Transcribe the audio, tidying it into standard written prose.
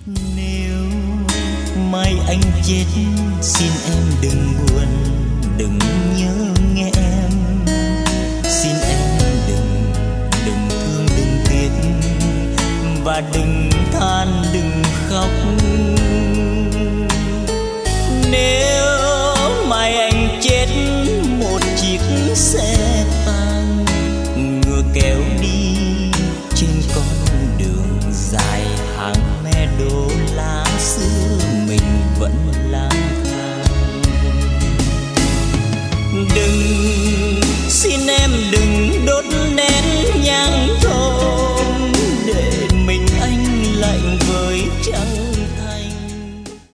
Nếu mai anh chết xin em đừng buồn, đừng nhớ nghe em. Xin em đừng thương đừng tiếc, và đừng than đừng khóc. Nếu